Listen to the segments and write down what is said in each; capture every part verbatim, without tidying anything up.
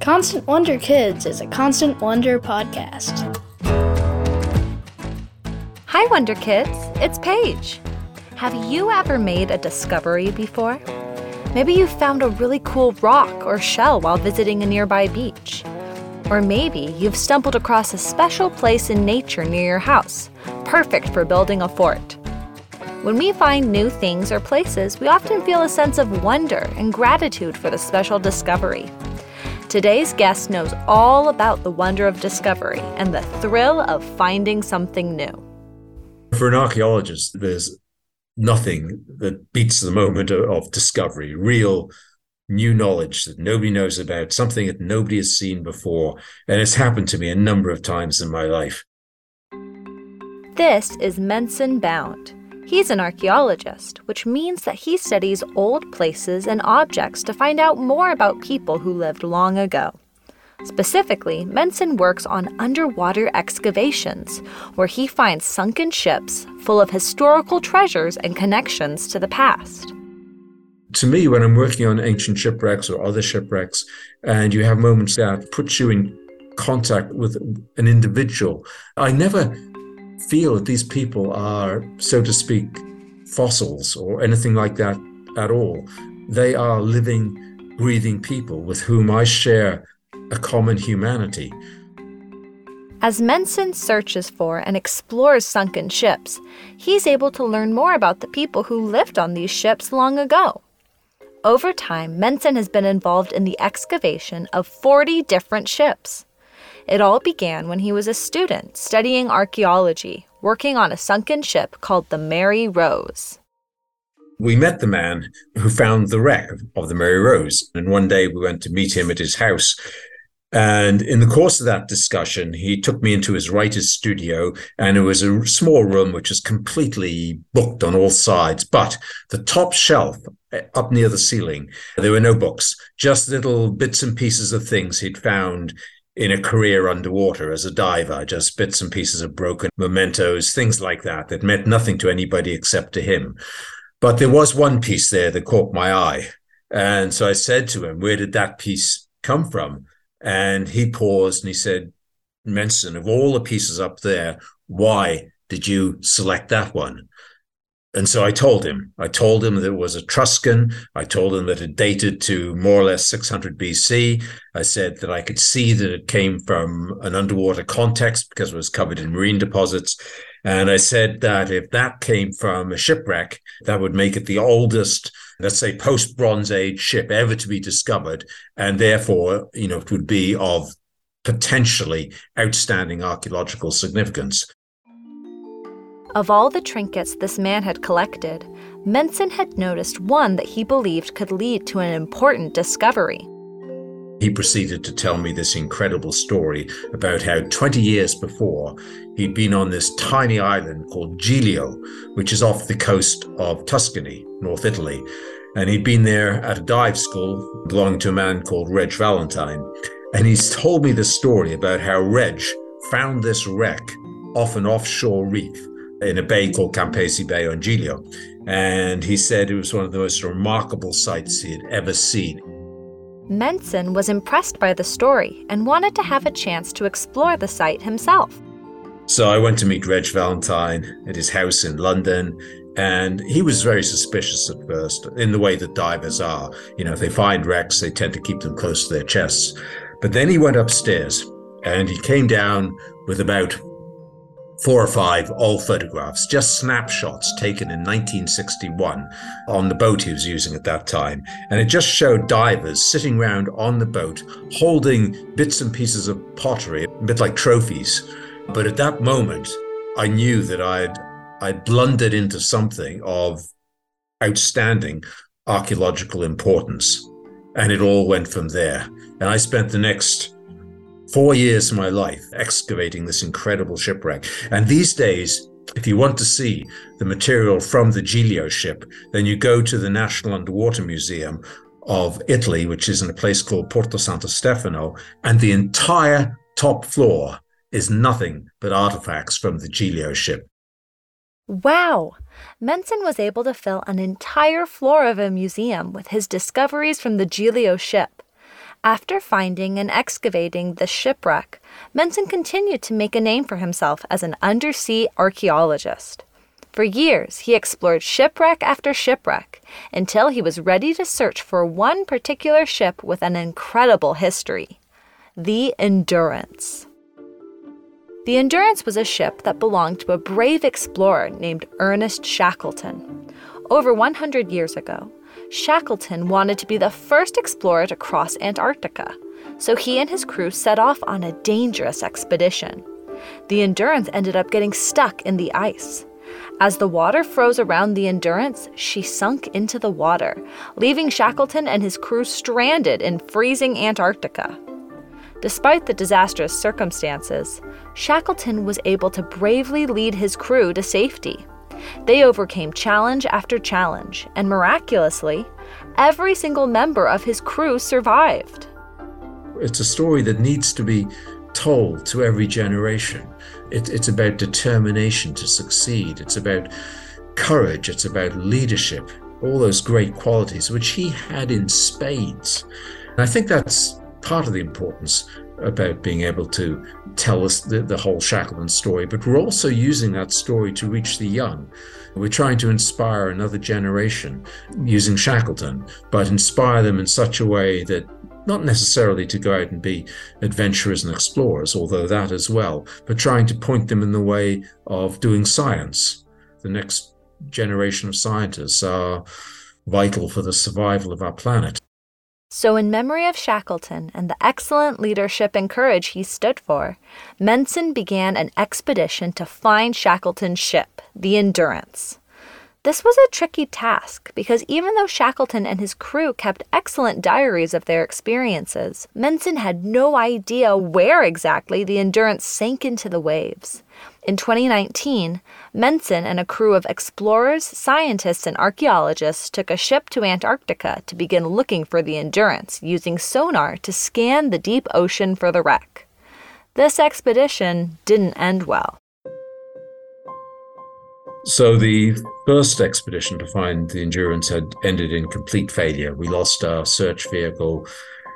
Constant Wonder Kids is a Constant Wonder podcast. Hi, Wonder Kids. It's Paige. Have you ever made a discovery before? Maybe you found a really cool rock or shell while visiting a nearby beach. Or maybe you've stumbled across a special place in nature near your house, perfect for building a fort. When we find new things or places, we often feel a sense of wonder and gratitude for the special discovery. Today's guest knows all about the wonder of discovery and the thrill of finding something new. For an archaeologist, there's nothing that beats the moment of discovery, real new knowledge that nobody knows about, something that nobody has seen before. And it's happened to me a number of times in my life. This is Menson Bound. He's an archaeologist, which means that he studies old places and objects to find out more about people who lived long ago. Specifically, Menson works on underwater excavations, where he finds sunken ships full of historical treasures and connections to the past. To me, when I'm working on ancient shipwrecks or other shipwrecks, and you have moments that put you in contact with an individual, I never feel that these people are, so to speak, fossils or anything like that at all. They are living, breathing people with whom I share a common humanity. As Menson searches for and explores sunken ships, he's able to learn more about the people who lived on these ships long ago. Over time, Menson has been involved in the excavation of forty different ships. It all began when he was a student studying archaeology, working on a sunken ship called the Mary Rose. We met the man who found the wreck of the Mary Rose, and one day we went to meet him at his house. And in the course of that discussion, he took me into his writer's studio, and it was a small room which was completely booked on all sides. But the top shelf up near the ceiling, there were no books, just little bits and pieces of things he'd found in a career underwater as a diver, just bits and pieces of broken mementos, things like that, that meant nothing to anybody except to him. But there was one piece there that caught my eye. And so I said to him, where did that piece come from? And he paused and he said, Menson, of all the pieces up there, why did you select that one? And so I told him, I told him that it was Etruscan. I told him that it dated to more or less six hundred B C. I said that I could see that it came from an underwater context because it was covered in marine deposits. And I said that if that came from a shipwreck, that would make it the oldest, let's say, post-Bronze Age ship ever to be discovered. And therefore, you know, it would be of potentially outstanding archaeological significance. Of all the trinkets this man had collected, Menson had noticed one that he believed could lead to an important discovery. He proceeded to tell me this incredible story about how twenty years before, he'd been on this tiny island called Giglio, which is off the coast of Tuscany, North Italy. And he'd been there at a dive school belonging to a man called Reg Valentine. And he's told me this story about how Reg found this wreck off an offshore reef in a bay called Campesi Bay on Giglio. And he said it was one of the most remarkable sights he had ever seen. Menson was impressed by the story and wanted to have a chance to explore the site himself. So I went to meet Reg Valentine at his house in London, and he was very suspicious at first, in the way that divers are. You know, if they find wrecks, they tend to keep them close to their chests. But then he went upstairs, and he came down with about four or five old photographs, just snapshots taken in nineteen sixty-one on the boat he was using at that time. And it just showed divers sitting around on the boat, holding bits and pieces of pottery, a bit like trophies. But at that moment, I knew that I'd, I'd blundered into something of outstanding archaeological importance. And it all went from there. And I spent the next Four years of my life excavating this incredible shipwreck. And these days, if you want to see the material from the Giglio ship, then you go to the National Underwater Museum of Italy, which is in a place called Porto Santo Stefano, and the entire top floor is nothing but artifacts from the Giglio ship. Wow! Menson was able to fill an entire floor of a museum with his discoveries from the Giglio ship. After finding and excavating the shipwreck, Mentzen continued to make a name for himself as an undersea archaeologist. For years, he explored shipwreck after shipwreck until he was ready to search for one particular ship with an incredible history, the Endurance. The Endurance was a ship that belonged to a brave explorer named Ernest Shackleton. Over one hundred years ago, Shackleton wanted to be the first explorer to cross Antarctica, so he and his crew set off on a dangerous expedition. The Endurance ended up getting stuck in the ice. As the water froze around the Endurance, she sunk into the water, leaving Shackleton and his crew stranded in freezing Antarctica. Despite the disastrous circumstances, Shackleton was able to bravely lead his crew to safety. They overcame challenge after challenge, and miraculously, every single member of his crew survived. It's a story that needs to be told to every generation. It, it's about determination to succeed. It's about courage. It's about leadership, all those great qualities which he had in spades. And I think that's part of the importance about being able to tell us the, the whole Shackleton story, but we're also using that story to reach the young. We're trying to inspire another generation using Shackleton, but inspire them in such a way that not necessarily to go out and be adventurers and explorers, although that as well, but trying to point them in the way of doing science. The next generation of scientists are vital for the survival of our planet. So in memory of Shackleton and the excellent leadership and courage he stood for, Mentzen began an expedition to find Shackleton's ship, the Endurance. This was a tricky task because even though Shackleton and his crew kept excellent diaries of their experiences, Mentzen had no idea where exactly the Endurance sank into the waves. In twenty nineteen, Mentzen and a crew of explorers, scientists, and archaeologists took a ship to Antarctica to begin looking for the Endurance, using sonar to scan the deep ocean for the wreck. This expedition didn't end well. So the first expedition to find the Endurance had ended in complete failure. We lost our search vehicle.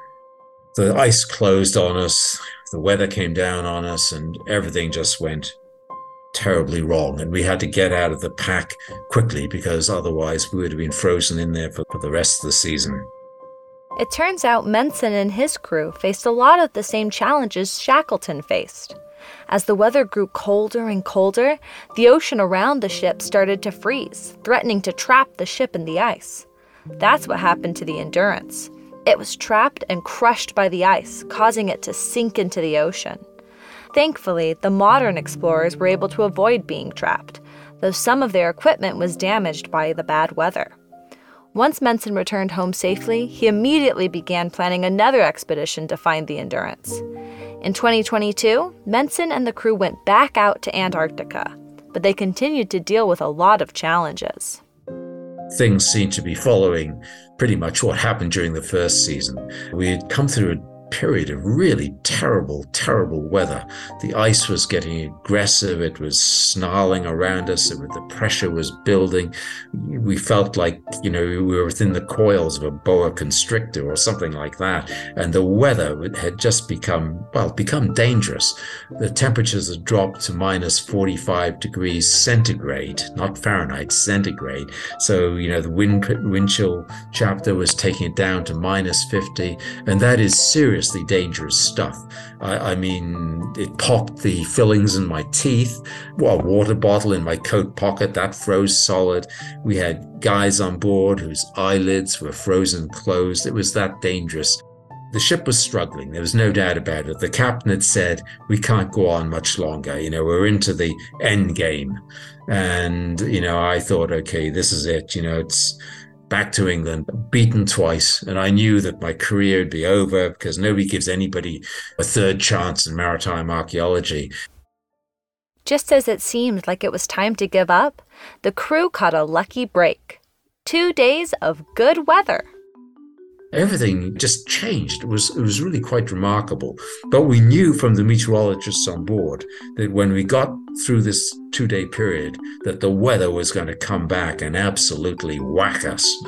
The ice closed on us. The weather came down on us, and everything just went terribly wrong. And we had to get out of the pack quickly because otherwise we would have been frozen in there for, for the rest of the season. It turns out Mentzen and his crew faced a lot of the same challenges Shackleton faced. As the weather grew colder and colder, the ocean around the ship started to freeze, threatening to trap the ship in the ice. That's what happened to the Endurance. It was trapped and crushed by the ice, causing it to sink into the ocean. Thankfully, the modern explorers were able to avoid being trapped, though some of their equipment was damaged by the bad weather. Once Mentzen returned home safely, he immediately began planning another expedition to find the Endurance. In twenty twenty-two, Mentzen and the crew went back out to Antarctica, but they continued to deal with a lot of challenges. Things seemed to be following pretty much what happened during the first season. We had come through a period of really terrible, terrible weather. The ice was getting aggressive. It was snarling around us. The pressure was building. We felt like, you know, we were within the coils of a boa constrictor or something like that. And the weather had just become, well, become dangerous. The temperatures had dropped to minus forty-five degrees centigrade, not Fahrenheit, centigrade. So, you know, the wind, wind chill chapter was taking it down to minus fifty. And that is serious. Dangerous stuff. I, I mean, it popped the fillings in my teeth. Well, a water bottle in my coat pocket, that froze solid. We had guys on board whose eyelids were frozen closed. It was that dangerous. The ship was struggling. There was no doubt about it. The captain had said, we can't go on much longer. You know, we're into the end game. And, you know, I thought, okay, this is it. You know, it's back to England, beaten twice. And I knew that my career would be over because nobody gives anybody a third chance in maritime archaeology. Just as it seemed like it was time to give up, the crew caught a lucky break. Two days of good weather. Everything just changed. It was it was really quite remarkable. But we knew from the meteorologists on board that when we got through this two-day period, that the weather was going to come back and absolutely whack us.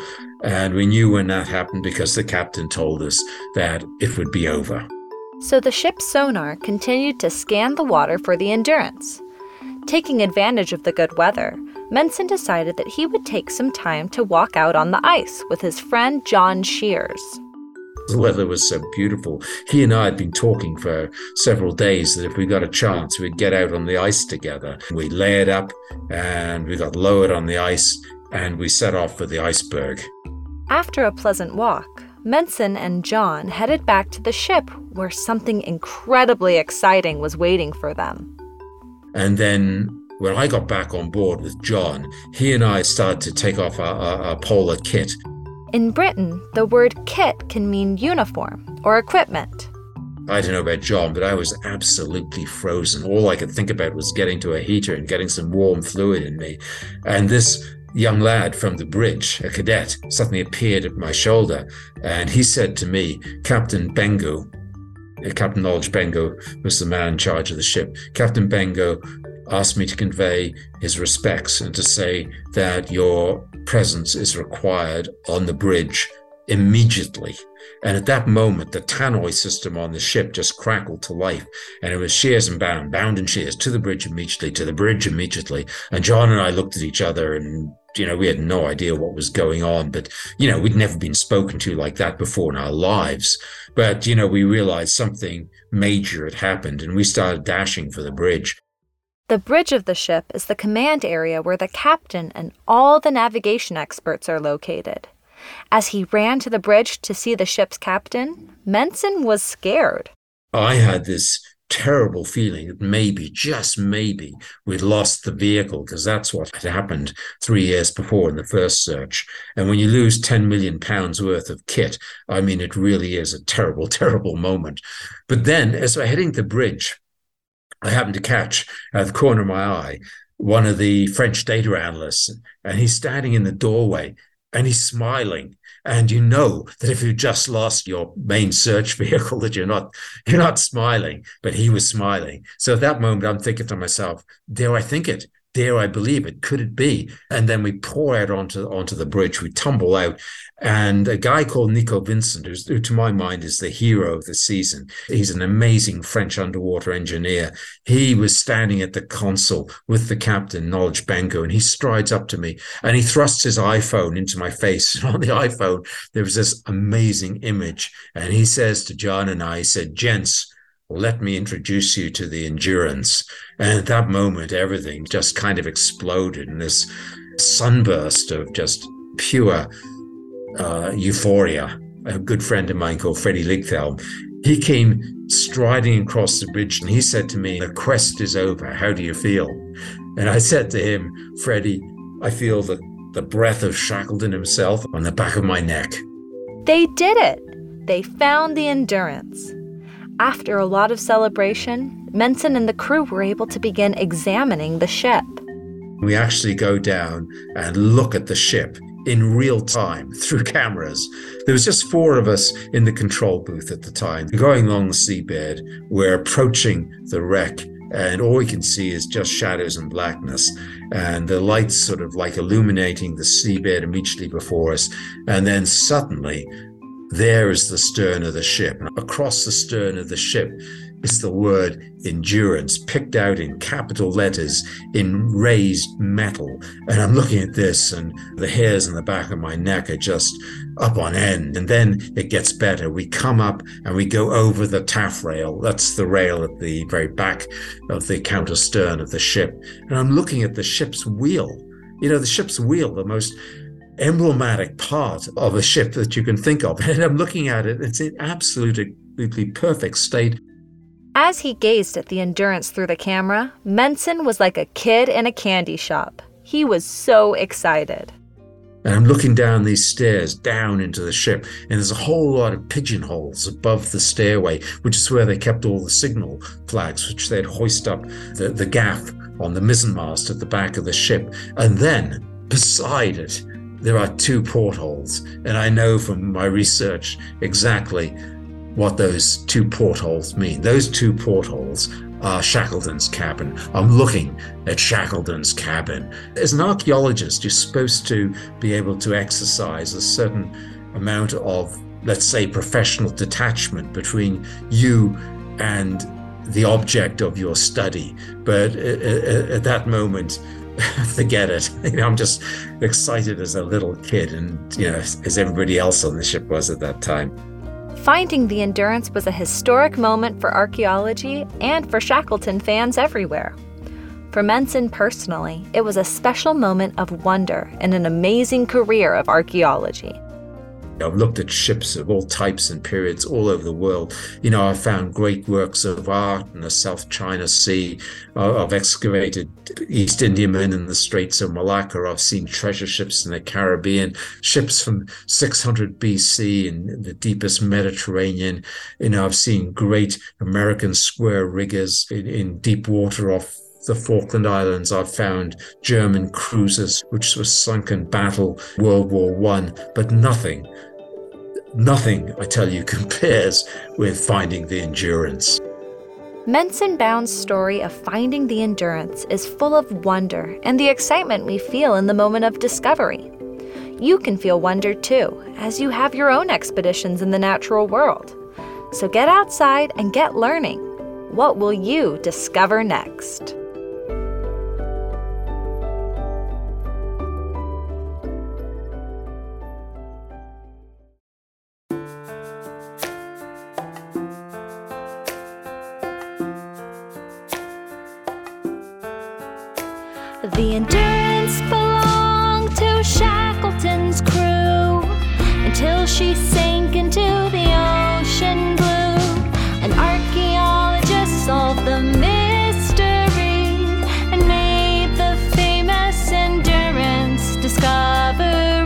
And we knew when that happened because the captain told us that it would be over. So the ship's sonar continued to scan the water for the Endurance. Taking advantage of the good weather, Menson decided that he would take some time to walk out on the ice with his friend John Shears. The weather was so beautiful. He and I had been talking for several days that if we got a chance, we'd get out on the ice together. We layered up and we got lowered on the ice and we set off for the iceberg. After a pleasant walk, Menson and John headed back to the ship where something incredibly exciting was waiting for them. And then when I got back on board with John, he and I started to take off our, our, our polar kit. In Britain, the word kit can mean uniform or equipment. I don't know about John, but I was absolutely frozen. All I could think about was getting to a heater and getting some warm fluid in me. And this young lad from the bridge, a cadet, suddenly appeared at my shoulder. And he said to me, Captain Bengo, Captain Knowledge Bengo was the man in charge of the ship. Captain Bengo asked me to convey his respects and to say that your presence is required on the bridge immediately. And at that moment, the tannoy system on the ship just crackled to life. And it was Shears and Bound, Bound and Shears, to the bridge immediately, to the bridge immediately. And John and I looked at each other and, you know, we had no idea what was going on. But, you know, we'd never been spoken to like that before in our lives. But, you know, we realized something major had happened and we started dashing for the bridge. The bridge of the ship is the command area where the captain and all the navigation experts are located. As he ran to the bridge to see the ship's captain, Menson was scared. I had this terrible feeling that maybe, just maybe, we'd lost the vehicle because that's what had happened three years before in the first search. And when you lose ten million pounds worth of kit, I mean, it really is a terrible, terrible moment. But then as we're heading to the bridge, I happened to catch at the corner of my eye one of the French data analysts, and he's standing in the doorway and he's smiling. And you know that if you just lost your main search vehicle, that you're not you're not smiling, but he was smiling. So at that moment, I'm thinking to myself, dare I think it? Dare I believe it? Could it be? And then we pour out onto, onto the bridge, we tumble out, and a guy called Nico Vincent, who's, who to my mind is the hero of the season. He's an amazing French underwater engineer. He was standing at the console with the captain, Knowledge Bengo, and he strides up to me and he thrusts his iPhone into my face. And on the iPhone, there was this amazing image. And he says to John and I, he said, "Gents, let me introduce you to the Endurance." And at that moment, everything just kind of exploded in this sunburst of just pure uh, euphoria. A good friend of mine called Freddie Ligthelm, he came striding across the bridge and he said to me, "The quest is over. How do you feel?" And I said to him, "Freddie, I feel the, the breath of Shackleton himself on the back of my neck." They did it! They found the Endurance. After a lot of celebration, Menson and the crew were able to begin examining the ship. We actually go down and look at the ship in real time through cameras. There was just four of us in the control booth at the time. Going along the seabed, we're approaching the wreck, and all we can see is just shadows and blackness, and the lights sort of like illuminating the seabed immediately before us. And then suddenly, there is the stern of the ship. And across the stern of the ship is the word Endurance, picked out in capital letters in raised metal. And I'm looking at this and the hairs on the back of my neck are just up on end. And then it gets better. We come up and we go over the taffrail. That's the rail at the very back of the counter stern of the ship. And I'm looking at the ship's wheel. You know, the ship's wheel, the most emblematic part of a ship that you can think of. And I'm looking at it, it's in absolutely perfect state. As he gazed at the Endurance through the camera, Menson was like a kid in a candy shop. He was so excited. And I'm looking down these stairs, down into the ship, and there's a whole lot of pigeonholes above the stairway, which is where they kept all the signal flags, which they'd hoist up the, the gaff on the mizzenmast at the back of the ship. And then, beside it, there are two portholes, and I know from my research exactly what those two portholes mean. Those two portholes uh, Shackleton's cabin. I'm looking at Shackleton's cabin. As an archaeologist, you're supposed to be able to exercise a certain amount of, let's say, professional detachment between you and the object of your study. But at that moment, forget it. You know, I'm just excited as a little kid, and you know, as everybody else on the ship was at that time. Finding the Endurance was a historic moment for archaeology and for Shackleton fans everywhere. For Menson personally, it was a special moment of wonder and an amazing career of archaeology. I've looked at ships of all types and periods all over the world. You know, I've found great works of art in the South China Sea. I've excavated East Indiamen in the Straits of Malacca. I've seen treasure ships in the Caribbean, ships from six hundred B C in the deepest Mediterranean. You know, I've seen great American square riggers in, in deep water off the Falkland Islands. I've found German cruisers which were sunk in battle, World War One, but nothing, nothing, I tell you, compares with finding the Endurance. Menson Bound's story of finding the Endurance is full of wonder and the excitement we feel in the moment of discovery. You can feel wonder too, as you have your own expeditions in the natural world. So get outside and get learning. What will you discover next? The Endurance belonged to Shackleton's crew until she sank into the ocean blue. An archaeologist solved the mystery and made the famous Endurance discovery.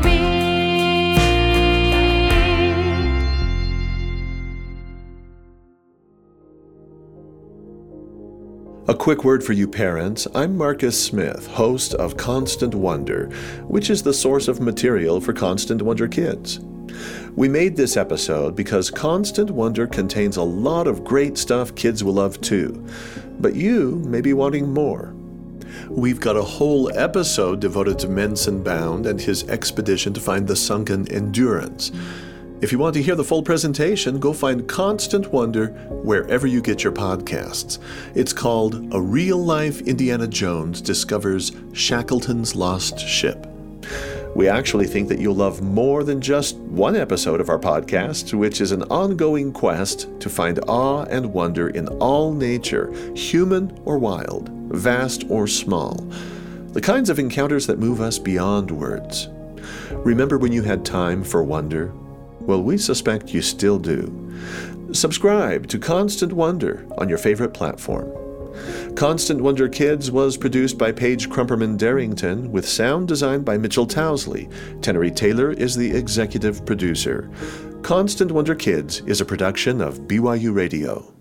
A quick word for you parents. I'm Marcus Smith, host of Constant Wonder, which is the source of material for Constant Wonder Kids. We made this episode because Constant Wonder contains a lot of great stuff kids will love too, but you may be wanting more. We've got a whole episode devoted to Menson Bound and his expedition to find the sunken Endurance. If you want to hear the full presentation, go find Constant Wonder wherever you get your podcasts. It's called A Real-Life Indiana Jones Discovers Shackleton's Lost Ship. We actually think that you'll love more than just one episode of our podcast, which is an ongoing quest to find awe and wonder in all nature, human or wild, vast or small. The kinds of encounters that move us beyond words. Remember when you had time for wonder? Well, we suspect you still do. Subscribe to Constant Wonder on your favorite platform. Constant Wonder Kids was produced by Paige Crumperman Darrington with sound designed by Mitchell Towsley. Tenery Taylor is the executive producer. Constant Wonder Kids is a production of B Y U Radio.